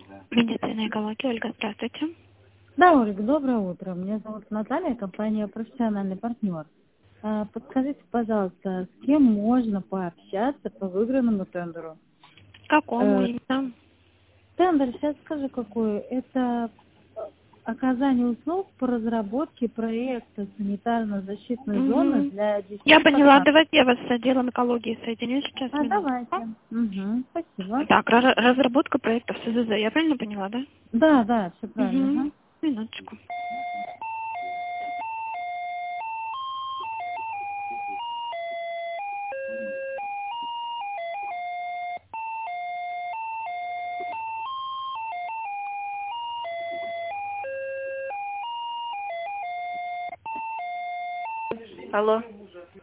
Медицина экология, Ольга, здравствуйте. Да, Ольга, доброе утро. Меня зовут Наталья, компания «Профессиональный партнер». Подскажите, пожалуйста, с кем можно пообщаться по выигранному тендеру? Какому именно? Тендер, сейчас скажу какой. Это оказание услуг по разработке проекта санитарно-защитной зоны Угу. для Я 10 поняла, подстанций. давайте я вас с отделом экологии соединю сейчас, минутку. Давайте. Угу, спасибо. Так, разработка проектов СЗЗ, я правильно поняла, да? Да, все правильно. Угу. Ага. Минуточку. Алло.